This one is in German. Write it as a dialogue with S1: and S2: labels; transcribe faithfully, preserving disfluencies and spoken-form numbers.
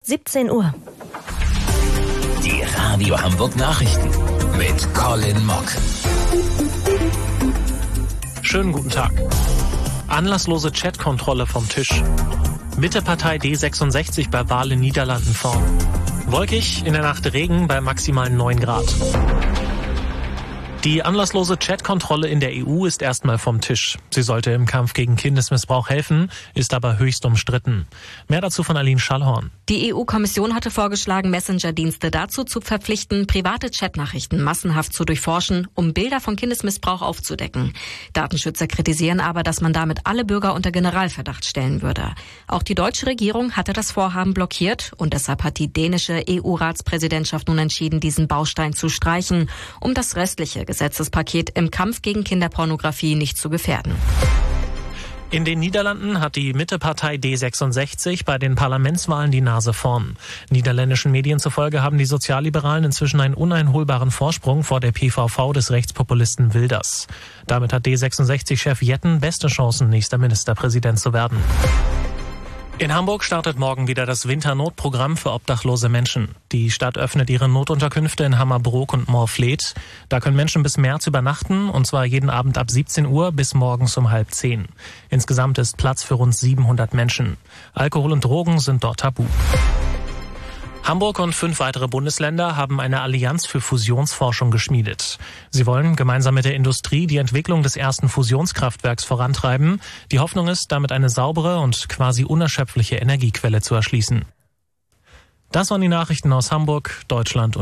S1: siebzehn Uhr.
S2: Die Radio Hamburg Nachrichten mit Colin Mock.
S3: Schönen guten Tag. Anlasslose Chatkontrolle vom Tisch. Mittepartei D sechsundsechzig bei Wahl in Niederlanden vorn. Wolkig, in der Nacht Regen bei maximal neun Grad. Die anlasslose Chatkontrolle in der E U ist erstmal vom Tisch. Sie sollte im Kampf gegen Kindesmissbrauch helfen, ist aber höchst umstritten. Mehr dazu von Aline Schallhorn.
S4: Die E U-Kommission hatte vorgeschlagen, Messenger-Dienste dazu zu verpflichten, private Chatnachrichten massenhaft zu durchforschen, um Bilder von Kindesmissbrauch aufzudecken. Datenschützer kritisieren aber, dass man damit alle Bürger unter Generalverdacht stellen würde. Auch die deutsche Regierung hatte das Vorhaben blockiert und deshalb hat die dänische E U-Ratspräsidentschaft nun entschieden, diesen Baustein zu streichen, um das restliche Gesetzespaket im Kampf gegen Kinderpornografie nicht zu gefährden.
S3: In den Niederlanden hat die Mittepartei D sechsundsechzig bei den Parlamentswahlen die Nase vorn. Niederländischen Medien zufolge haben die Sozialliberalen inzwischen einen uneinholbaren Vorsprung vor der P V V des Rechtspopulisten Wilders. Damit hat D sechsundsechzig-Chef Jetten beste Chancen, nächster Ministerpräsident zu werden. In Hamburg startet morgen wieder das Winternotprogramm für obdachlose Menschen. Die Stadt öffnet ihre Notunterkünfte in Hammerbrook und Moorvliet. Da können Menschen bis März übernachten, und zwar jeden Abend ab siebzehn Uhr bis morgens um halb zehn. Insgesamt ist Platz für rund siebenhundert Menschen. Alkohol und Drogen sind dort tabu. Hamburg und fünf weitere Bundesländer haben eine Allianz für Fusionsforschung geschmiedet. Sie wollen gemeinsam mit der Industrie die Entwicklung des ersten Fusionskraftwerks vorantreiben. Die Hoffnung ist, damit eine saubere und quasi unerschöpfliche Energiequelle zu erschließen. Das waren die Nachrichten aus Hamburg, Deutschland und